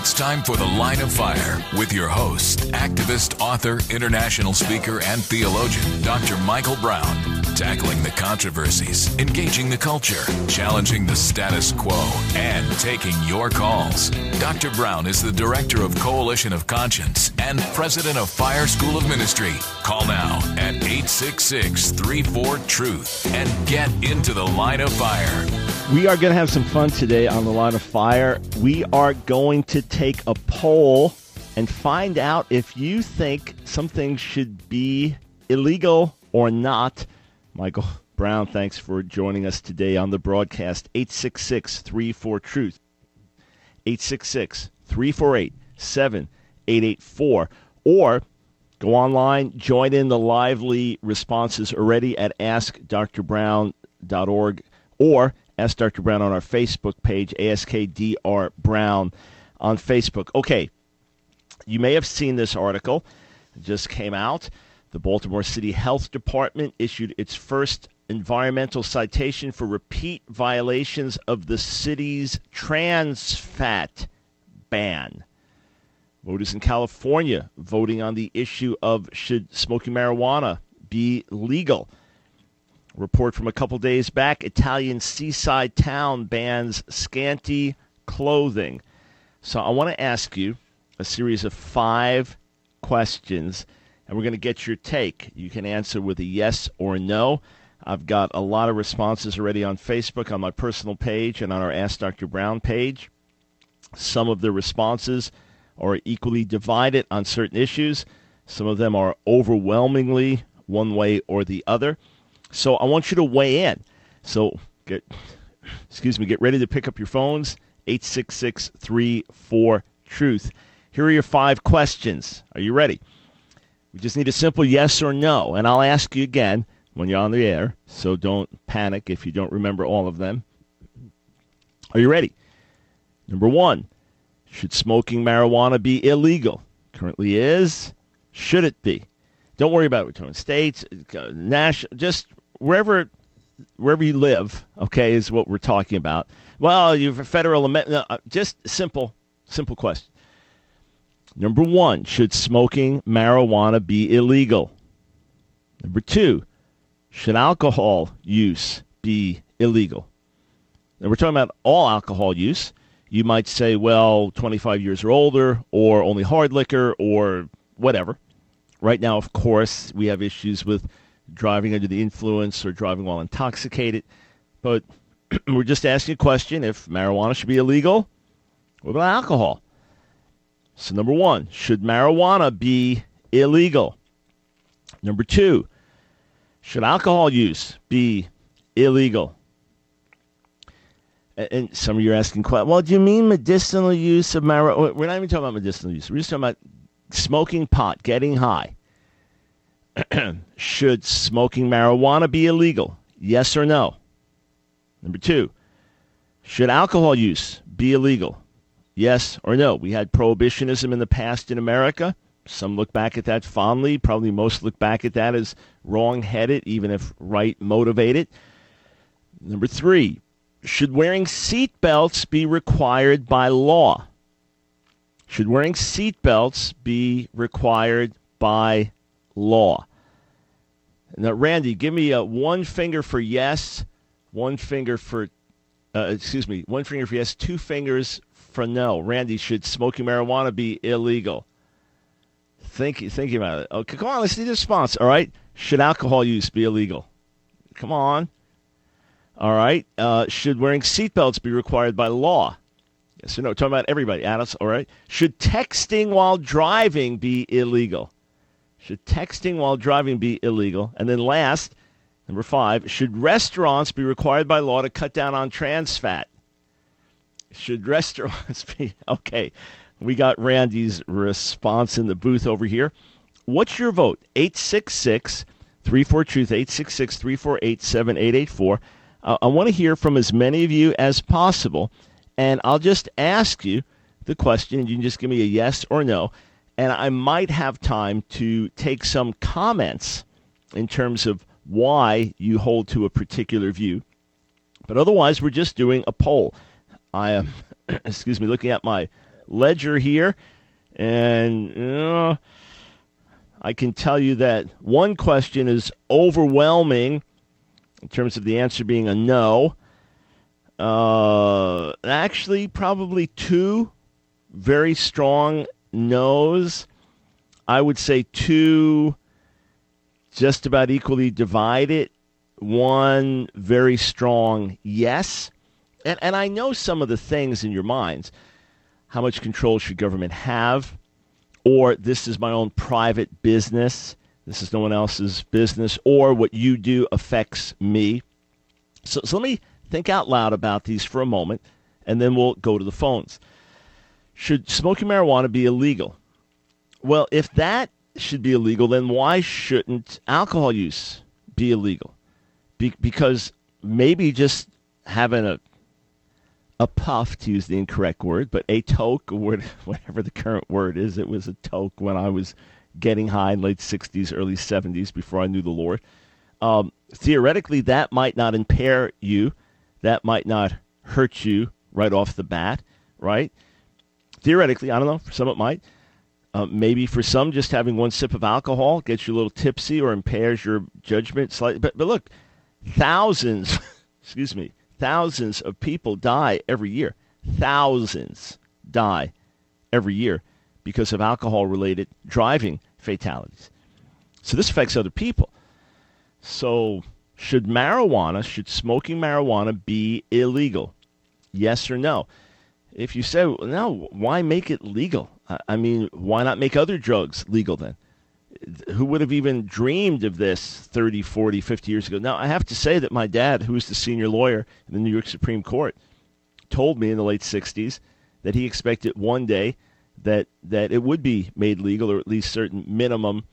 It's time for The Line of Fire with your host, activist, author, international speaker, and theologian, Dr. Michael Brown. Tackling the controversies, engaging the culture, challenging the status quo, and taking your calls. Dr. Brown is the director of Coalition of Conscience and president of Fire School of Ministry. Call now at 866-34-TRUTH and get into the Line of Fire. We are going to have some fun today on the Line of Fire. We are going to take a poll and find out if you think something should be illegal or not. Michael Brown, thanks for joining us today on the broadcast. 866-34-TRUTH. 866-348-7884. Or go online, join in the lively responses already at askdrbrown.org or Ask Dr. Brown on our Facebook page, AskDR Brown on Facebook. Okay, you may have seen this article. It just came out. The Baltimore City Health Department issued its first environmental citation for repeat violations of the city's trans fat ban. Voters in California voting on the issue of should smoking marijuana be legal. A report from a couple days back, Italian seaside town bans scanty clothing. So I want to ask you a series of 5 questions, and we're going to get your take. You can answer with a yes or a no. I've got a lot of responses already on Facebook, on my personal page, and on our Ask Dr. Brown page. Some of the responses are equally divided on certain issues. Some of them are overwhelmingly one way or the other. So I want you to weigh in. So get ready to pick up your phones, 866-34-TRUTH. Here are your 5 questions. Are you ready? We just need a simple yes or no, and I'll ask you again when you're on the air, so don't panic if you don't remember all of them. Are you ready? Number 1, should smoking marijuana be illegal? Currently is. Should it be? Don't worry about return states, national, just wherever you live, okay, is what we're talking about. Well, you've a federal amendment, just simple question. Number 1, should smoking marijuana be illegal? Number 2, should alcohol use be illegal? And we're talking about all alcohol use. You might say, well, 25 years or older, or only hard liquor, or whatever. Right now, of course, we have issues with driving under the influence or driving while intoxicated. But we're just asking a question if marijuana should be illegal. What about alcohol? So number 1, should marijuana be illegal? Number 2, should alcohol use be illegal? And some of you are asking, well, do you mean medicinal use of marijuana? We're not even talking about medicinal use. We're just talking about smoking pot, getting high. Should smoking marijuana be illegal? Yes or no? Number 2, should alcohol use be illegal? Yes or no? We had prohibitionism in the past in America. Some look back at that fondly. Probably most look back at that as wrong-headed, even if right-motivated. Number 3, should wearing seatbelts be required by law? Should wearing seatbelts be required by law? Now, Randy, give me one finger for yes, one finger for yes, 2 fingers for no. Randy, should smoking marijuana be illegal? Thinking about it. Okay, come on, let's see the response. All right, should alcohol use be illegal? Come on. All right, should wearing seatbelts be required by law? Yes or no? Talking about everybody. Adults, all right. Should texting while driving be illegal? Should texting while driving be illegal? And then last, number 5, should restaurants be required by law to cut down on trans fat? Should restaurants be? Okay, we got Randy's response in the booth over here. What's your vote? 866-34-TRUTH, 866-348-7884. I want to hear from as many of you as possible, and I'll just ask you the question, and you can just give me a yes or no, and I might have time to take some comments in terms of why you hold to a particular view. But otherwise, we're just doing a poll. I am, looking at my ledger here, and I can tell you that one question is overwhelming in terms of the answer being a no. Actually, probably two very strong no's. I would say two just about equally divided. One very strong yes. And I know some of the things in your minds. How much control should government have? Or this is my own private business. This is no one else's business. Or what you do affects me. So let me think out loud about these for a moment, and then we'll go to the phones. Should smoking marijuana be illegal? Well, if that should be illegal, then why shouldn't alcohol use be illegal? Because maybe just having a puff, to use the incorrect word, but a toke, or whatever the current word is. It was a toke when I was getting high in late 60s, early 70s, before I knew the Lord. Theoretically, that might not impair you. That might not hurt you right off the bat, right? Theoretically, I don't know. For some it might. Maybe for some, just having one sip of alcohol gets you a little tipsy or impairs your judgment slightly. But look, thousands, thousands of people die every year. Thousands die every year because of alcohol-related driving fatalities. So this affects other people. So should smoking marijuana be illegal? Yes or no? If you say, well, no, why make it legal? I mean, why not make other drugs legal then? Who would have even dreamed of this 30, 40, 50 years ago? Now, I have to say that my dad, who was the senior lawyer in the New York Supreme Court, told me in the late 60s that he expected one day that it would be made legal, or at least certain minimum,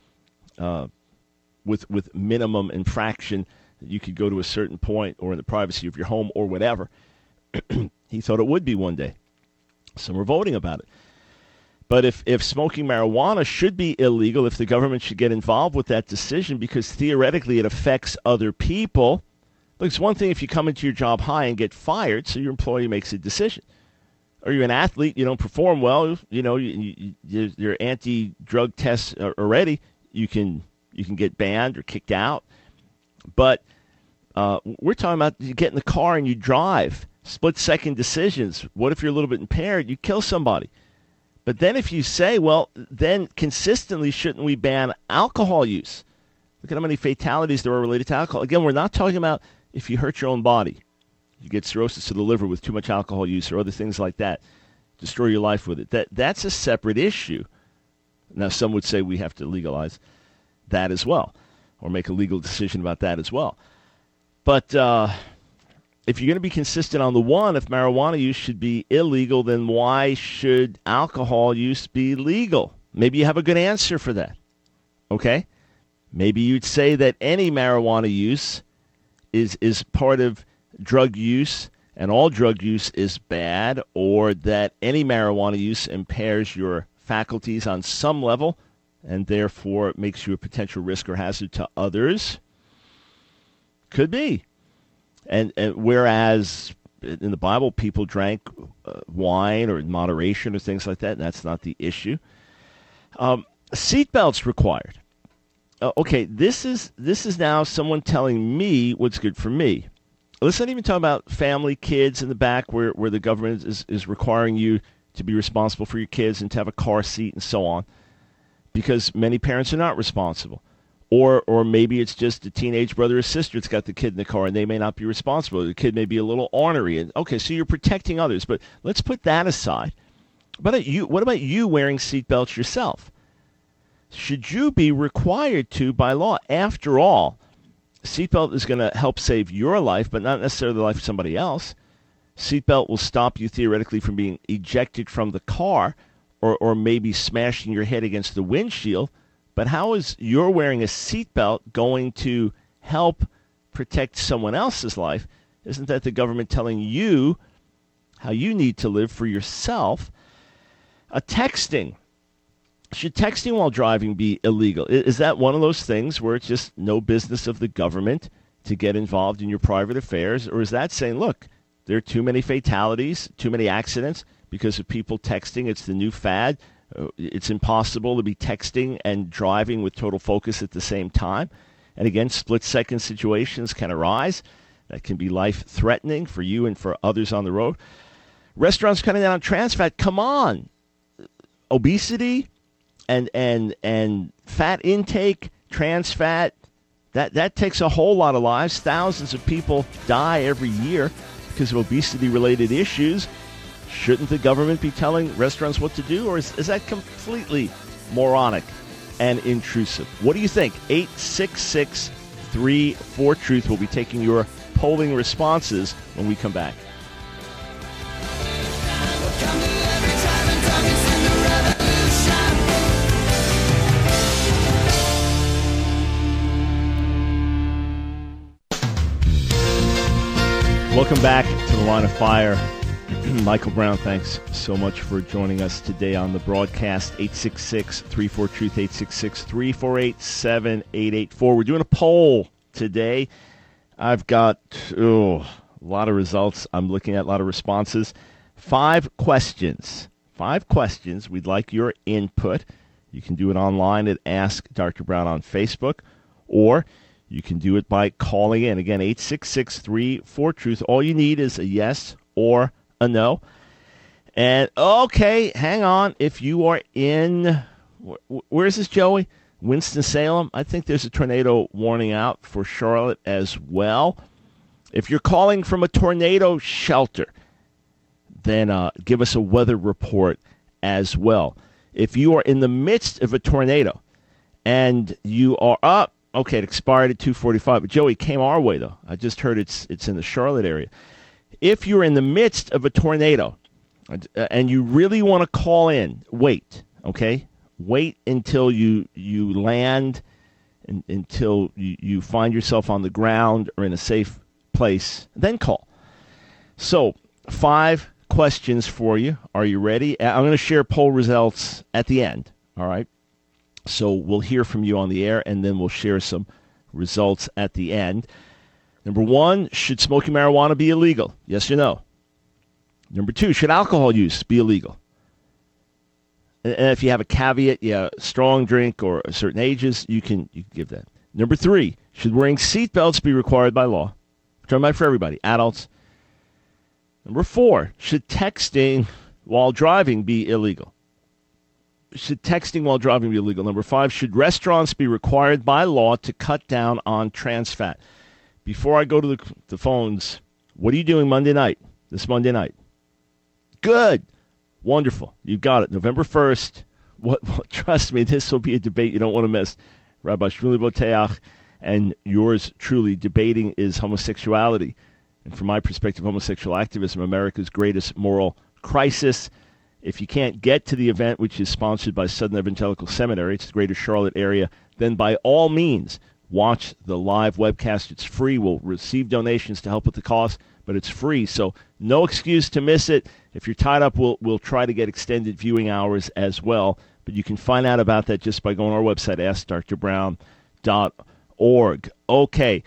with minimum infraction, that you could go to a certain point or in the privacy of your home or whatever. He thought it would be one day. Some were voting about it. But if smoking marijuana should be illegal, if the government should get involved with that decision, because theoretically it affects other people. Look, it's one thing if you come into your job high and get fired, so your employer makes a decision. Or you're an athlete, you don't perform well, your anti-drug tests are ready, you can get banned or kicked out. But we're talking about you get in the car and you drive, split-second decisions. What if you're a little bit impaired? You kill somebody. But then if you say, well, then consistently shouldn't we ban alcohol use? Look at how many fatalities there are related to alcohol. Again, we're not talking about if you hurt your own body. You get cirrhosis of the liver with too much alcohol use or other things like that. Destroy your life with it. That's a separate issue. Now, some would say we have to legalize that as well, or make a legal decision about that as well. But if you're going to be consistent on the one, if marijuana use should be illegal, then why should alcohol use be legal? Maybe you have a good answer for that. Okay? Maybe you'd say that any marijuana use is part of drug use and all drug use is bad, or that any marijuana use impairs your faculties on some level and therefore makes you a potential risk or hazard to others. Could be. And whereas in the Bible people drank wine or in moderation or things like that, and that's not the issue. Seatbelts required. Okay, this is now someone telling me what's good for me. Let's not even talk about family, kids in the back where the government is requiring you to be responsible for your kids and to have a car seat and so on, because many parents are not responsible. Or maybe it's just a teenage brother or sister that's got the kid in the car and they may not be responsible. The kid may be a little ornery. And okay, so you're protecting others. But let's put that aside. What about you wearing seatbelts yourself? Should you be required to by law? After all, seatbelt is going to help save your life, but not necessarily the life of somebody else. Seatbelt will stop you theoretically from being ejected from the car or maybe smashing your head against the windshield. But how is your wearing a seatbelt going to help protect someone else's life? Isn't that the government telling you how you need to live for yourself? Texting. Should texting while driving be illegal? Is that one of those things where it's just no business of the government to get involved in your private affairs? Or is that saying, look, there are too many fatalities, too many accidents, because of people texting. It's the new fad. It's impossible to be texting and driving with total focus at the same time. And again, split-second situations can arise. That can be life-threatening for you and for others on the road. Restaurants cutting down on trans fat. Come on. Obesity and fat intake, trans fat, that takes a whole lot of lives. Thousands of people die every year because of obesity-related issues. Shouldn't the government be telling restaurants what to do, or is that completely moronic and intrusive? What do you think? 866-34-TRUTH. We'll be taking your polling responses when we come back. Welcome back to the Line of Fire. Michael Brown, thanks so much for joining us today on the broadcast. 866-34-TRUTH, 866-348-7884. We're doing a poll today. I've got a lot of results. I'm looking at a lot of responses. 5 questions. 5 questions. We'd like your input. You can do it online at Ask Dr. Brown on Facebook, or you can do it by calling in. Again, 866-34-TRUTH. All you need is a yes or a no. And, okay, hang on. If you are in, where is this, Joey? Winston-Salem? I think there's a tornado warning out for Charlotte as well. If you're calling from a tornado shelter, then give us a weather report as well. If you are in the midst of a tornado and you are up, okay, it expired at 2:45. But Joey, came our way, though. I just heard it's in the Charlotte area. If you're in the midst of a tornado and you really want to call in, wait, okay? Wait until you land, until you find yourself on the ground or in a safe place, then call. So, 5 questions for you. Are you ready? I'm going to share poll results at the end, all right? So we'll hear from you on the air, and then we'll share some results at the end. Number 1, should smoking marijuana be illegal? Yes or no? Number 2, should alcohol use be illegal? And if you have a caveat, strong drink or certain ages, you can give that. Number 3, should wearing seatbelts be required by law? I'm talking about for everybody, adults. Number 4, should texting while driving be illegal? Should texting while driving be illegal? Number 5, should restaurants be required by law to cut down on trans fat? Before I go to the phones, what are you doing this Monday night? Good. Wonderful. You got it. November 1st. Trust me, this will be a debate you don't want to miss. Rabbi Shmuley Boteach and yours truly. Debating is homosexuality. And from my perspective, homosexual activism, America's greatest moral crisis. If you can't get to the event, which is sponsored by Southern Evangelical Seminary, it's the greater Charlotte area, then by all means, watch the live webcast. It's free. We'll receive donations to help with the cost, but it's free. So no excuse to miss it. If you're tied up, we'll try to get extended viewing hours as well. But you can find out about that just by going to our website, AskDrBrown.org. Okay.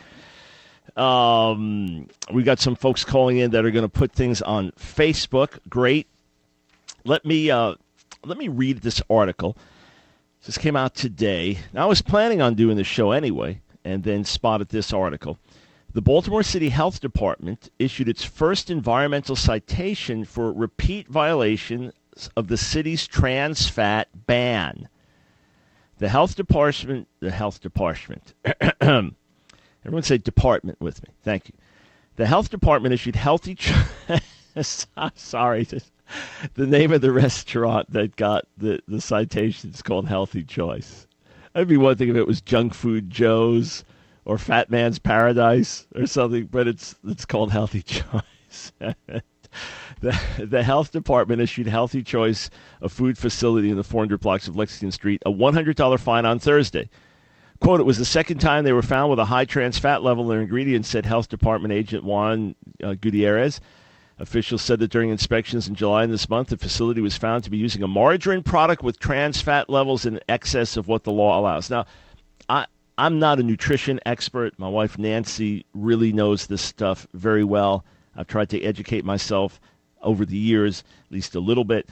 We got some folks calling in that are going to put things on Facebook. Great. Let me read this article. This came out today. Now, I was planning on doing the show anyway, and then spotted this article. The Baltimore City Health Department issued its first environmental citation for repeat violations of the city's trans fat ban. The health department, everyone say department with me. Thank you. The health department issued sorry, the name of the restaurant that got the citation is called Healthy Choice. That'd be one thing if it was Junk Food Joe's or Fat Man's Paradise or something, but it's called Healthy Choice. The health department issued Healthy Choice, a food facility in the 400 blocks of Lexington Street, a $100 fine on Thursday. Quote, it was the second time they were found with a high trans fat level in their ingredients, said Health Department Agent Juan Gutierrez. Officials said that during inspections in July and this month, the facility was found to be using a margarine product with trans fat levels in excess of what the law allows. Now, I'm not a nutrition expert. My wife, Nancy, really knows this stuff very well. I've tried to educate myself over the years, at least a little bit.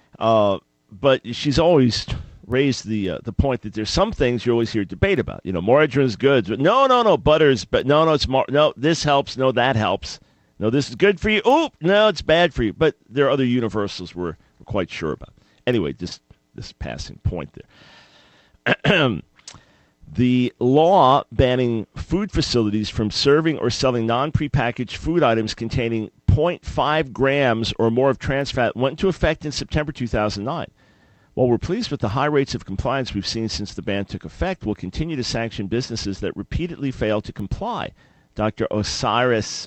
But she's always raised the point that there's some things you always hear debate about. Margarine's good, but no, butter's, but no, it's no, this helps, no, that helps. No, this is good for you. Oh, no, it's bad for you. But there are other universals we're quite sure about. Anyway, this passing point there. The law banning food facilities from serving or selling non-prepackaged food items containing 0.5 grams or more of trans fat went into effect in September 2009. While we're pleased with the high rates of compliance we've seen since the ban took effect, we'll continue to sanction businesses that repeatedly fail to comply. Dr. Oxiris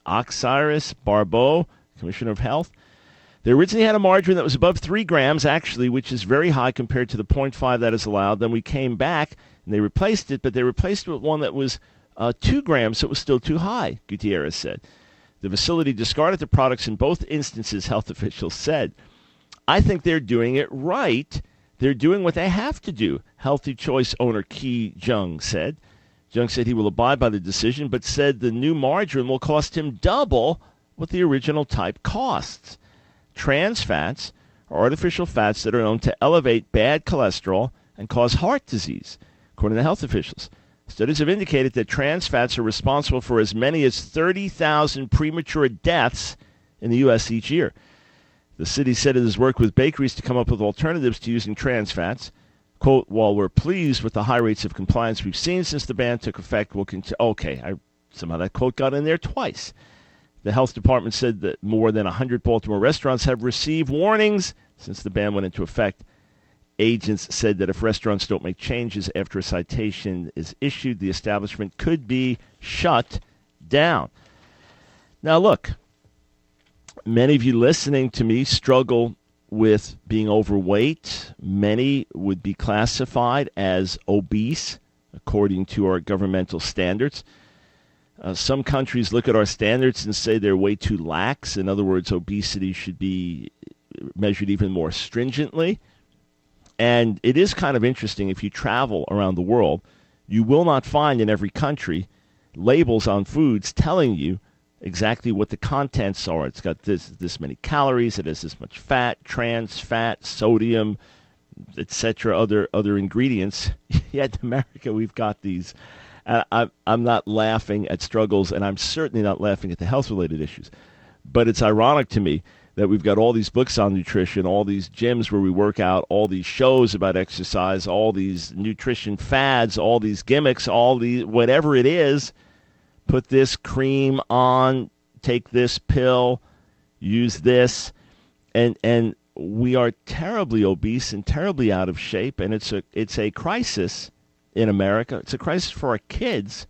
Barbeau, Commissioner of Health. They originally had a margarine that was above 3 grams, actually, which is very high compared to the 0.5 that is allowed. Then we came back, and they replaced it, but they replaced it with one that was 2 grams, so it was still too high, Gutierrez said. The facility discarded the products in both instances, health officials said. I think they're doing it right. They're doing what they have to do, Healthy Choice owner Ki Jung said. Jung said he will abide by the decision, but said the new margarine will cost him double what the original type costs. Trans fats are artificial fats that are known to elevate bad cholesterol and cause heart disease, according to health officials. Studies have indicated that trans fats are responsible for as many as 30,000 premature deaths in the U.S. each year. The city said it has worked with bakeries to come up with alternatives to using trans fats. Quote, while we're pleased with the high rates of compliance we've seen since the ban took effect, we'll continue. Okay, somehow that quote got in there twice. The health department said that more than 100 Baltimore restaurants have received warnings since the ban went into effect. Agents said that if restaurants don't make changes after a citation is issued, the establishment could be shut down. Now, look, many of you listening to me struggle with being overweight. Many would be classified as obese, according to our governmental standards. Some countries look at our standards and say they're way too lax. In other words, obesity should be measured even more stringently. And it is kind of interesting, if you travel around the world, you will not find in every country labels on foods telling you exactly what the contents are. It's got this many calories, it has this much fat, trans fat, sodium, etc., other ingredients. Yet in America, we've got these. I'm not laughing at struggles, and I'm certainly not laughing at the health-related issues. But it's ironic to me that we've got all these books on nutrition, all these gyms where we work out, all these shows about exercise, all these nutrition fads, all these gimmicks, all these whatever it is. Put this cream on, take this pill, use this, and we are terribly obese and terribly out of shape, and it's a crisis in America. It's a crisis for our kids.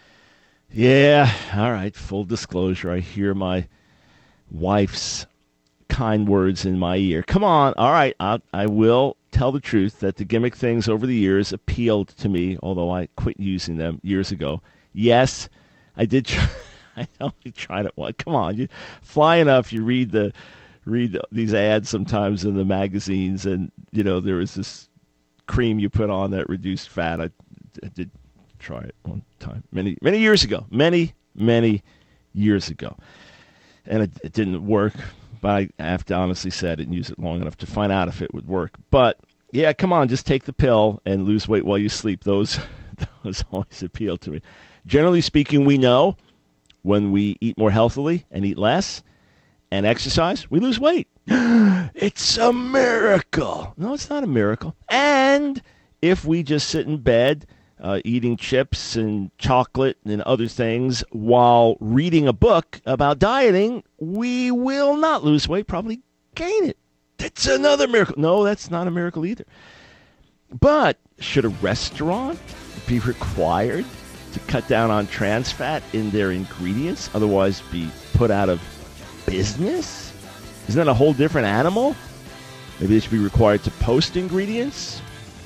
Yeah, all right, full disclosure, I hear my wife's kind words in my ear. Come on, all right, I will tell the truth that the gimmick things over the years appealed to me, although I quit using them years ago. Yes, I did try. I only tried it once. Come on, you fly enough. You read these ads sometimes in the magazines, and there was this cream you put on that reduced fat. I did try it one time many years ago. Many years ago, and it didn't work. But I have to honestly say I didn't use it long enough to find out if it would work. But yeah, come on, just take the pill and lose weight while you sleep. Those always appeal to me. Generally speaking, we know when we eat more healthily and eat less and exercise, we lose weight. It's a miracle. No, it's not a miracle. And if we just sit in bed eating chips and chocolate and other things while reading a book about dieting, we will not lose weight, probably gain it. That's another miracle. No, that's not a miracle either. But should a restaurant be required to cut down on trans fat in their ingredients, otherwise be put out of business? Isn't that a whole different animal? Maybe they should be required to post ingredients?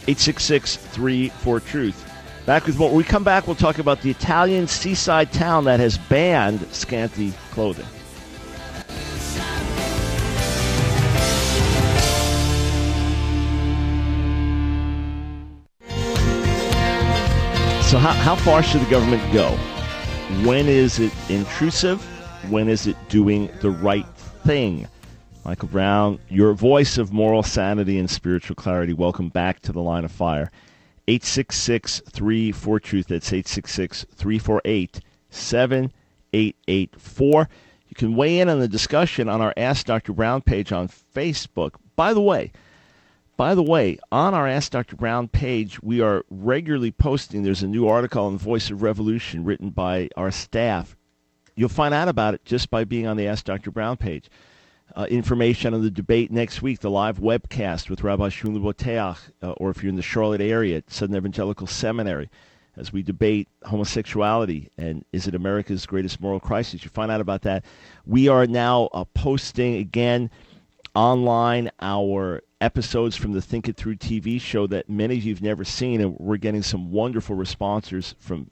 866-34-TRUTH. Back with more. When we come back, we'll talk about the Italian seaside town that has banned scanty clothing. So how far should the government go? When is it intrusive? When is it doing the right thing? Michael Brown, your voice of moral sanity and spiritual clarity. Welcome back to the Line of Fire. 866-34-TRUTH. That's 866-348-7884. You can weigh in on the discussion on our Ask Dr. Brown page on Facebook. By the way, on our Ask Dr. Brown page, we are regularly posting. There's a new article on the Voice of Revolution written by our staff. You'll find out about it just by being on the Ask Dr. Brown page. Information on the debate next week, the live webcast with Rabbi Shmuley Boteach, or if you're in the Charlotte area at Southern Evangelical Seminary, as we debate homosexuality and is it America's greatest moral crisis. You find out about that. We are now posting again online our episodes from the Think It Through TV show that many of you have never seen, and we're getting some wonderful responses. I'm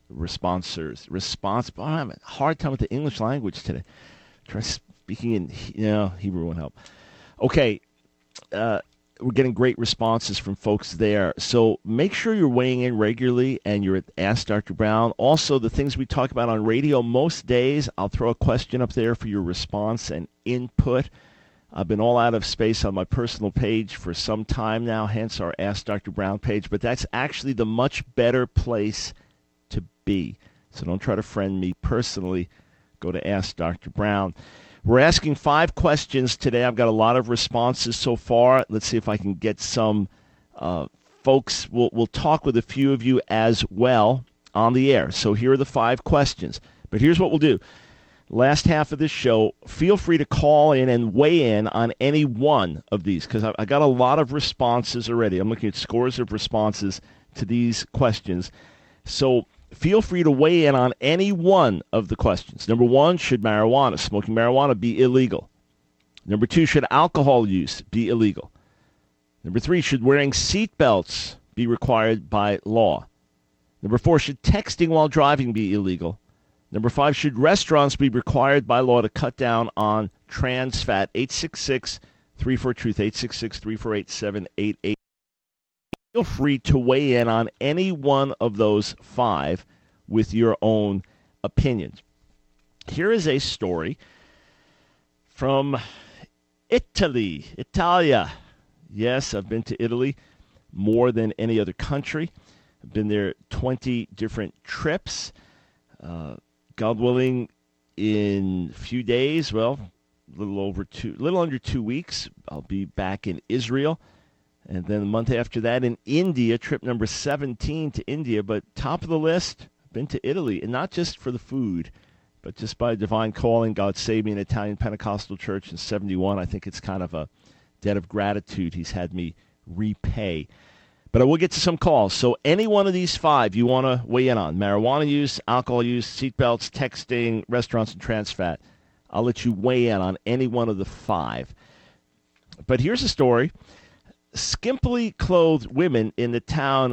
having a hard time with the English language today. Try speaking in Hebrew won't help. Okay, we're getting great responses from folks there. So make sure you're weighing in regularly and you're at Ask Dr. Brown. Also, the things we talk about on radio, most days I'll throw a question up there for your response and input. I've been all out of space on my personal page for some time now, hence our Ask Dr. Brown page, but that's actually the much better place to be. So don't try to friend me personally. Go to Ask Dr. Brown. We're asking 5 questions today. I've got a lot of responses so far. Let's see if I can get some folks. We'll talk with a few of you as well on the air. So here are the 5 questions. But here's what we'll do. Last half of this show, feel free to call in and weigh in on any one of these, because I got a lot of responses already. I'm looking at scores of responses to these questions. So feel free to weigh in on any one of the questions. Number 1, should smoking marijuana be illegal? Number 2, should alcohol use be illegal? Number 3, should wearing seatbelts be required by law? Number 4, should texting while driving be illegal? Number 5, should restaurants be required by law to cut down on trans fat? 866-34-TRUTH, 866-348-7888. Feel free to weigh in on any one of those 5 with your own opinions. Here is a story from Italia. Yes, I've been to Italy more than any other country. I've been there 20 different trips. God willing, in a few days, a little under 2 weeks, I'll be back in Israel. And then the month after that in India, trip number 17 to India. But top of the list, I've been to Italy, and not just for the food, but just by divine calling. God saved me in an Italian Pentecostal church in 71. I think it's kind of a debt of gratitude He's had me repay. But I will get to some calls. So any one of these 5 you want to weigh in on, marijuana use, alcohol use, seatbelts, texting, restaurants, and trans fat, I'll let you weigh in on any one of the 5. But here's a story. Skimpily clothed women in a town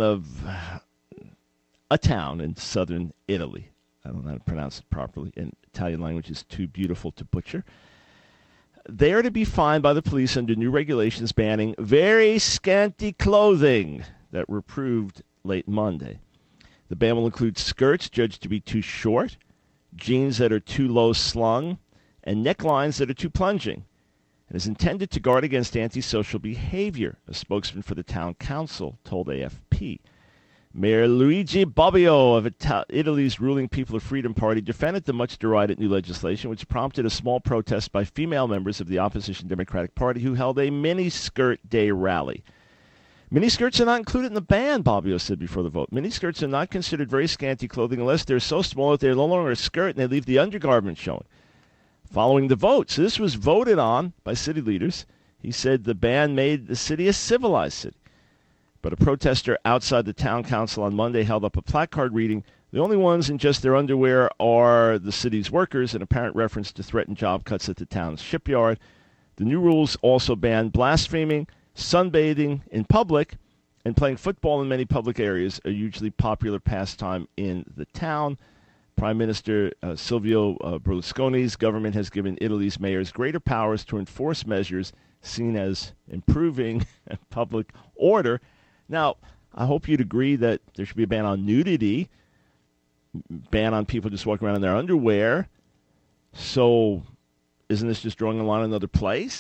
in southern Italy. I don't know how to pronounce it properly, and Italian language is too beautiful to butcher. They are to be fined by the police under new regulations banning very scanty clothing that were approved late Monday. The ban will include skirts judged to be too short, jeans that are too low slung, and necklines that are too plunging. It is intended to guard against antisocial behavior, a spokesman for the town council told AFP. Mayor Luigi Bobbio of Italy's ruling People of Freedom Party defended the much-derided new legislation, which prompted a small protest by female members of the opposition Democratic Party who held a miniskirt day rally. Miniskirts are not included in the ban, Bobbio said before the vote. Miniskirts are not considered very scanty clothing unless they're so small that they're no longer a skirt and they leave the undergarment showing. Following the vote, so this was voted on by city leaders, he said the ban made the city a civilized city. But a protester outside the town council on Monday held up a placard reading, "The only ones in just their underwear are the city's workers," an apparent reference to threatened job cuts at the town's shipyard. The new rules also ban blaspheming, sunbathing in public, and playing football in many public areas, a hugely popular pastime in the town. Prime Minister Silvio Berlusconi's government has given Italy's mayors greater powers to enforce measures seen as improving public order. Now, I hope you'd agree that there should be a ban on nudity, ban on people just walking around in their underwear. So isn't this just drawing a line in another place?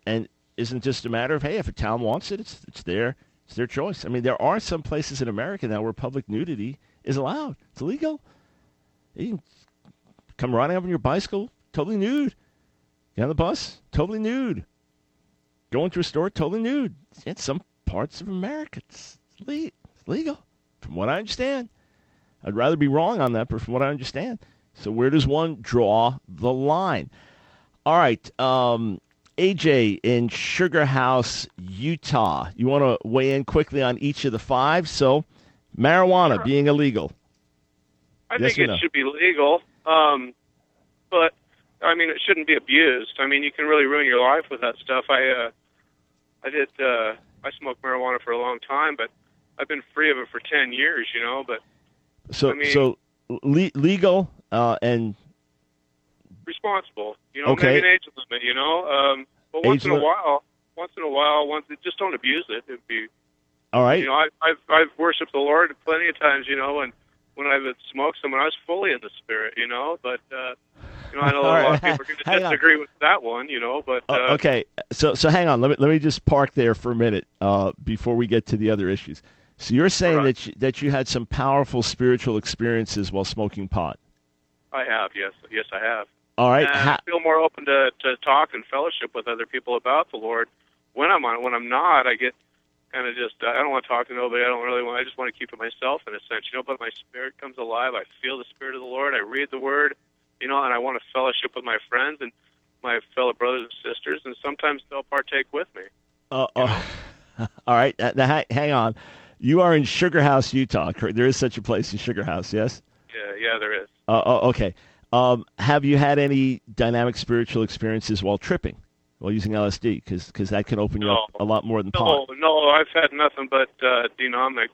And isn't just a matter of, hey, if a town wants it, it's their choice. I mean, there are some places in America now where public nudity is allowed. It's illegal. You can come riding up on your bicycle, totally nude. Get on the bus, totally nude. Go into a store, totally nude. In some parts of America, it's legal, from what I understand. I'd rather be wrong on that, but from what I understand. So where does one draw the line? All right, AJ in Sugar House, Utah. You want to weigh in quickly on each of the five? So marijuana being illegal. I think it should be legal, but I mean, it shouldn't be abused. I mean, you can really ruin your life with that stuff. I smoked marijuana for a long time, but I've been free of it for 10 years, you know. But so, I mean, legal and responsible, you know. Okay. Maybe an age limit, you know. But once in a while, just don't abuse it. It'd be all right. You know, I've worshipped the Lord plenty of times, you know, and when I've smoked some, when I was fully in the Spirit, you know. But you know, I know a lot of people are going to disagree with that one, you know. But okay, so hang on. Let me just park there for a minute before we get to the other issues. So you're saying that you had some powerful spiritual experiences while smoking pot? I have, yes, I have. All right. And I feel more open to talk and fellowship with other people about the Lord. When I'm not, I get kind of just, I don't want to talk to nobody. I just want to keep it myself in a sense, you know, but my spirit comes alive. I feel the Spirit of the Lord. I read the Word, you know, and I want to fellowship with my friends and my fellow brothers and sisters, and sometimes they'll partake with me. All right. Now, hang on. You are in Sugar House, Utah. There is such a place in Sugar House, yes? Yeah, there is. Okay. Have you had any dynamic spiritual experiences while tripping, while using LSD? Because that can open you up a lot more than pot. No, I've had nothing but demonic.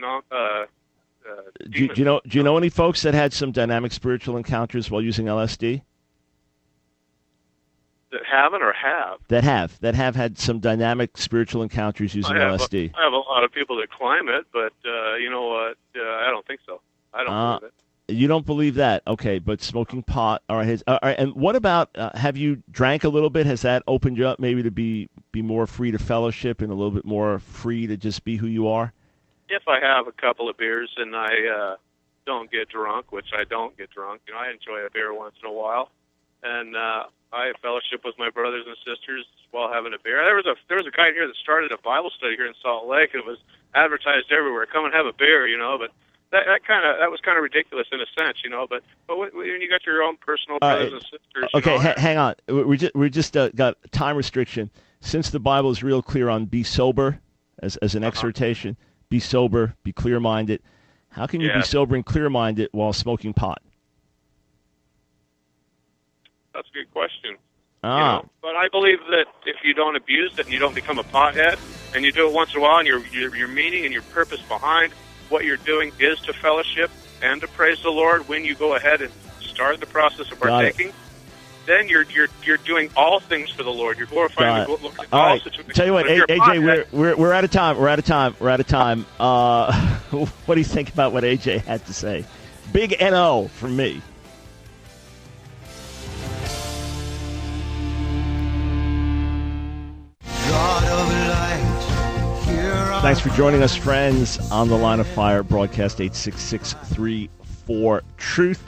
Do you know any folks that had some dynamic spiritual encounters while using LSD? That haven't or have? That have had some dynamic spiritual encounters using LSD. I have a lot of people that climb it, but you know what? I don't think so. I don't believe it. You don't believe that? Okay, but smoking pot. All right. And what about, have you drank a little bit? Has that opened you up maybe to be more free to fellowship and a little bit more free to just be who you are? If I have a couple of beers and I don't get drunk, which I don't get drunk, you know, I enjoy a beer once in a while. And I fellowship with my brothers and sisters while having a beer. There was a guy here that started a Bible study here in Salt Lake, and it was advertised everywhere. Come and have a beer, you know, but that was kind of ridiculous in a sense, you know. But when you got your own personal brothers and sisters. Okay, you know, hang on. We just got a time restriction. Since the Bible is real clear on be sober as an exhortation, be sober, be clear-minded. How can you be sober and clear-minded while smoking pot? That's a good question. You know? But I believe that if you don't abuse it and you don't become a pothead, and you do it once in a while, and your meaning and your purpose behind what you're doing is to fellowship and to praise the Lord when you go ahead and start the process of partaking, then you're doing all things for the Lord. You're glorifying the Lord in all situations. Tell you what, AJ, we're out of time. We're out of time. What do you think about what AJ had to say? Big NO from me. Thanks for joining us, friends, on the Line of Fire, broadcast 866-34-TRUTH.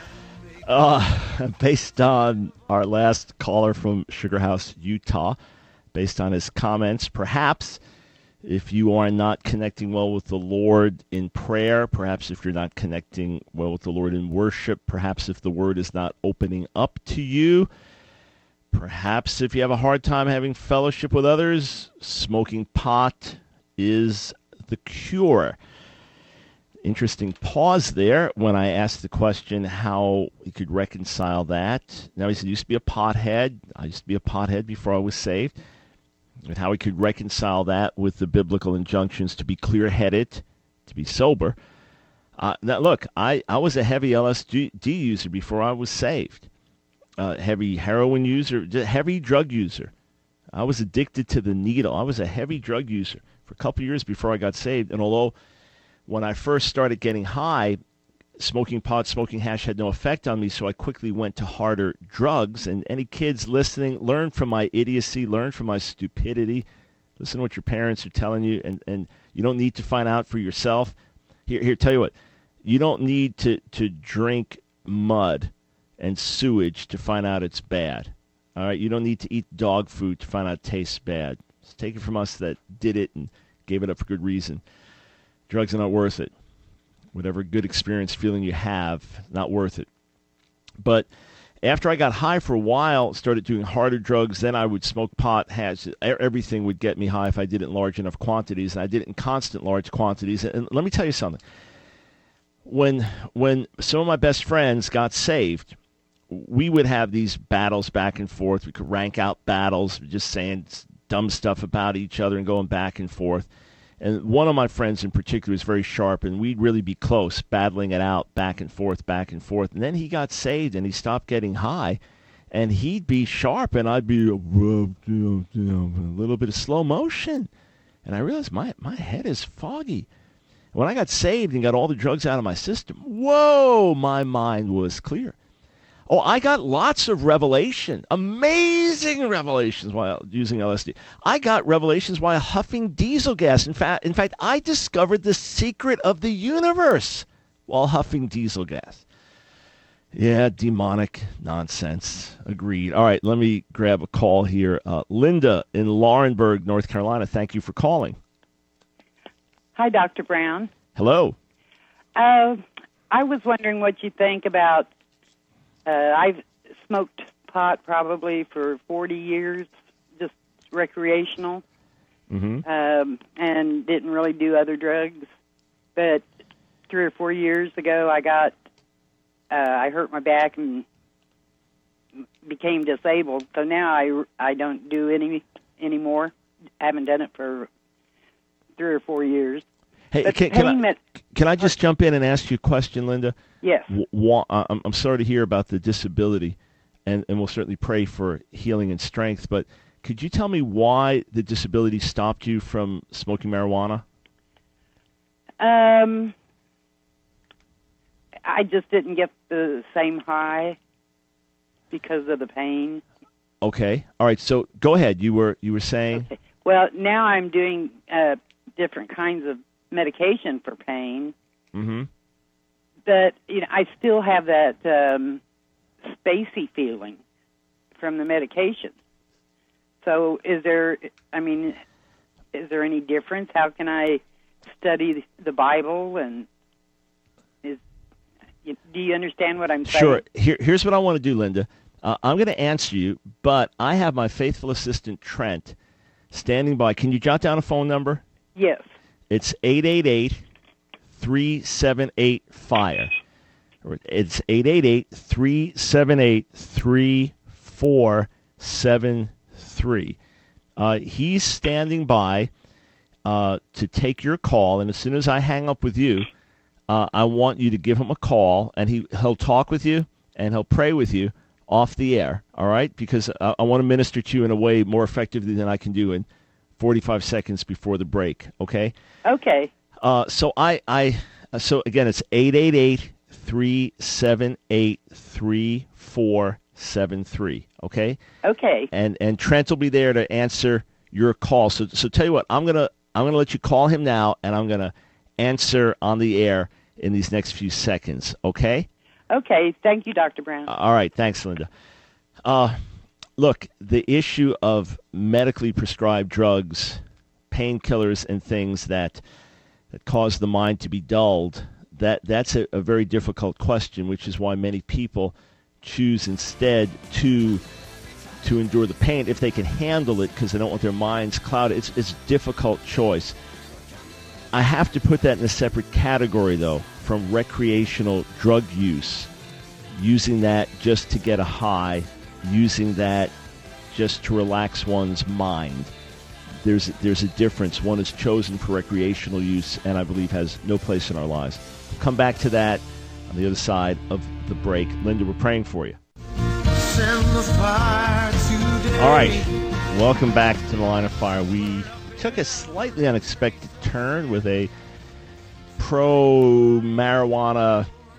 Based on our last caller from Sugar House, Utah, based on his comments, perhaps if you are not connecting well with the Lord in prayer, perhaps if you're not connecting well with the Lord in worship, perhaps if the Word is not opening up to you, perhaps if you have a hard time having fellowship with others, smoking pot is the cure. Interesting pause there when I asked the question how he could reconcile that. Now, he said, used to be a pothead. I used to be a pothead before I was saved. And how he could reconcile that with the biblical injunctions to be clear-headed, to be sober. Now, look, I was a heavy LSD user before I was saved. Heavy heroin user, heavy drug user. I was addicted to the needle. I was a heavy drug user for a couple of years before I got saved. And although when I first started getting high, smoking pot, smoking hash had no effect on me, so I quickly went to harder drugs. And any kids listening, learn from my idiocy, learn from my stupidity. Listen to what your parents are telling you, and you don't need to find out for yourself. Here, tell you what. You don't need to drink mud and sewage to find out it's bad. All right? You don't need to eat dog food to find out it tastes bad. Just take it from us that did it and gave it up for good reason. Drugs are not worth it. Whatever good experience feeling you have, not worth it. But after I got high for a while, started doing harder drugs, then I would smoke pot, hash. Everything would get me high if I did it in large enough quantities, and I did it in constant large quantities. And let me tell you something. When some of my best friends got saved, we would have these battles back and forth. We could rank out battles, just saying dumb stuff about each other and going back and forth. And one of my friends in particular was very sharp, and we'd really be close, battling it out back and forth, back and forth. And then he got saved, and he stopped getting high, and he'd be sharp, and I'd be a little bit of slow motion. And I realized my head is foggy. When I got saved and got all the drugs out of my system, whoa, my mind was clear. Oh, I got lots of revelation, amazing revelations while using LSD. I got revelations while huffing diesel gas. In fact, I discovered the secret of the universe while huffing diesel gas. Yeah, demonic nonsense. Agreed. All right, let me grab a call here. Linda in Laurinburg, North Carolina. Thank you for calling. Hi, Dr. Brown. Hello. I was wondering what you think about. I've smoked pot probably for 40 years, just recreational, and didn't really do other drugs. But 3 or 4 years ago, I hurt my back and became disabled. So now I don't do any anymore. I haven't done it for 3 or 4 years. Hey, can I just jump in and ask you a question, Linda? Yes. I'm sorry to hear about the disability, and we'll certainly pray for healing and strength, but could you tell me why the disability stopped you from smoking marijuana? I just didn't get the same high because of the pain. Okay. All right. So go ahead. You were saying? Okay. Well, now I'm doing different kinds of medication for pain. Mm-hmm. But I still have that spacey feeling from the medication. So is there any difference? How can I study the Bible? And do you understand what I'm saying? Sure. Here's what I want to do, Linda. I'm going to answer you, but I have my faithful assistant, Trent, standing by. Can you jot down a phone number? Yes. It's 888-378-FIRE. It's 888-378-3473. He's standing by to take your call, and as soon as I hang up with you, I want you to give him a call, and he'll talk with you, and he'll pray with you off the air, all right? Because I want to minister to you in a way more effectively than I can do in 45 seconds before the break, okay? Okay. So again, it's 888-378-3473, okay? Okay. And Trent will be there to answer your call. So tell you what, I'm gonna let you call him now, and I'm gonna answer on the air in these next few seconds, okay? Okay. Thank you, Dr. Brown. All right. Thanks, Linda. Look, the issue of medically prescribed drugs, painkillers, and things that cause the mind to be dulled, that's a very difficult question, which is why many people choose instead to endure the pain if they can handle it because they don't want their minds clouded. It's a difficult choice. I have to put that in a separate category, though, from recreational drug use, using that just to get a high, using that just to relax one's mind. There's a difference. One is chosen for recreational use and I believe has no place in our lives. We'll come back to that on the other side of the break. Linda, we're praying for you. Send the fire today. All right. Welcome back to the Line of Fire. We took a slightly unexpected turn with a pro-marijuana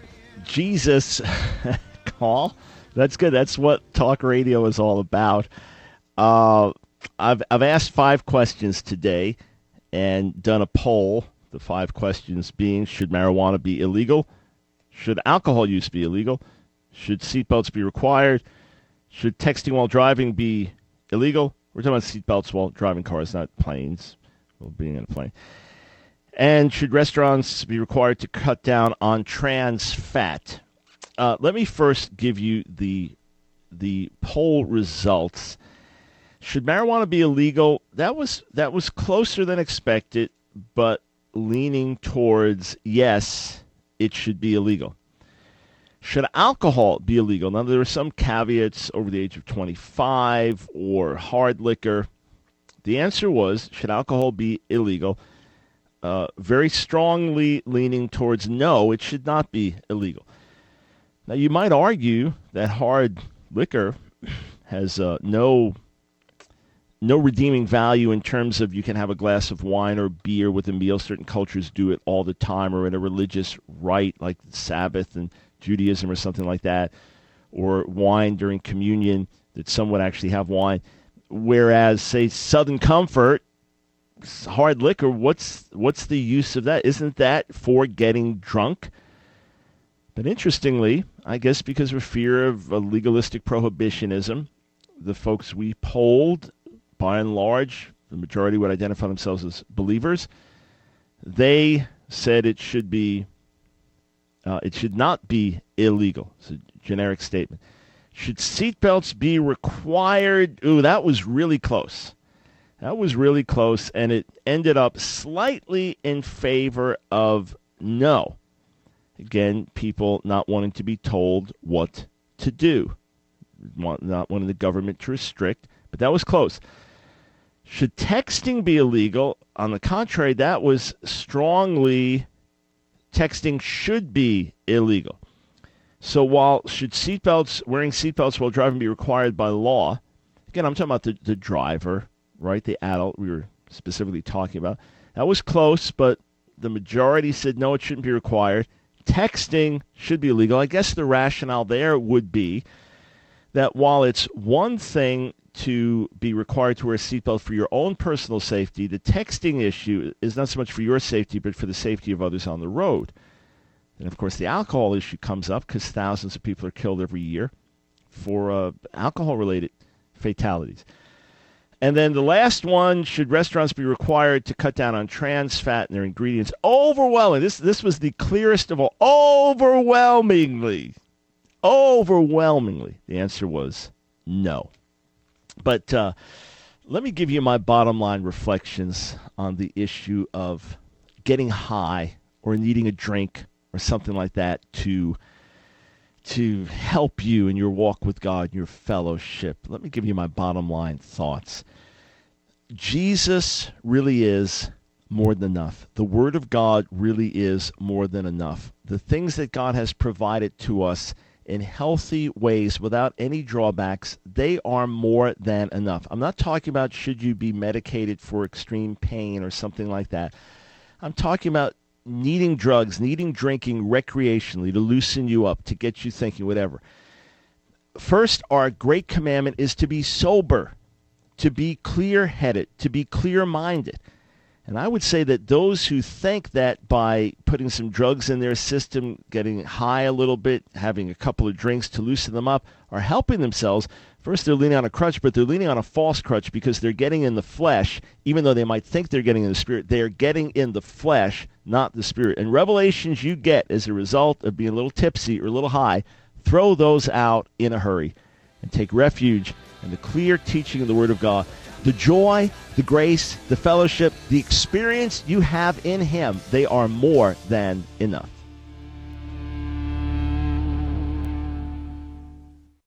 Jesus, call. That's good. That's what talk radio is all about. I've asked 5 questions today and done a poll. The 5 questions being: should marijuana be illegal? Should alcohol use be illegal? Should seatbelts be required? Should texting while driving be illegal? We're talking about seatbelts while driving cars, not planes. Well, being in a plane. And should restaurants be required to cut down on trans fat? Let me first give you the poll results. Should marijuana be illegal? That was closer than expected, but leaning towards yes, it should be illegal. Should alcohol be illegal? Now, there are some caveats: over the age of 25 or hard liquor. The answer was, should alcohol be illegal? Very strongly leaning towards no, it should not be illegal. Now, you might argue that hard liquor has no redeeming value in terms of you can have a glass of wine or beer with a meal. Certain cultures do it all the time, or in a religious rite like the Sabbath and Judaism or something like that, or wine during communion, that some would actually have wine. Whereas, say, Southern Comfort, hard liquor, what's the use of that? Isn't that for getting drunk? But interestingly, I guess because of fear of a legalistic prohibitionism, the folks we polled, by and large, the majority would identify themselves as believers. They said it should not be illegal. It's a generic statement. Should seatbelts be required? Ooh, that was really close. That was really close, and it ended up slightly in favor of no. Again, people not wanting to be told what to do, not wanting the government to restrict, but that was close. Should texting be illegal? On the contrary, that was strongly texting should be illegal. So while should wearing seatbelts while driving be required by law, again, I'm talking about the driver, right, the adult we were specifically talking about. That was close, but the majority said no, it shouldn't be required. Texting should be illegal. I guess the rationale there would be that while it's one thing to be required to wear a seatbelt for your own personal safety, the texting issue is not so much for your safety, but for the safety of others on the road. And, of course, the alcohol issue comes up because thousands of people are killed every year for alcohol-related fatalities. And then the last one, should restaurants be required to cut down on trans fat in their ingredients? Overwhelmingly, this was the clearest of all. Overwhelmingly, the answer was no. But let me give you my bottom line reflections on the issue of getting high or needing a drink or something like that to help you in your walk with God, your fellowship. Let me give you my bottom line thoughts. Jesus really is more than enough. The Word of God really is more than enough. The things that God has provided to us in healthy ways without any drawbacks, they are more than enough. I'm not talking about should you be medicated for extreme pain or something like that. I'm talking about needing drugs, needing drinking recreationally to loosen you up, to get you thinking, whatever. First, our great commandment is to be sober, to be clear-headed, to be clear-minded. And I would say that those who think that by putting some drugs in their system, getting high a little bit, having a couple of drinks to loosen them up, are helping themselves. First, they're leaning on a crutch, but they're leaning on a false crutch because they're getting in the flesh. Even though they might think they're getting in the spirit, they are getting in the flesh, not the spirit. And revelations you get as a result of being a little tipsy or a little high, throw those out in a hurry and take refuge in the clear teaching of the Word of God. The joy, the grace, the fellowship, the experience you have in Him, they are more than enough.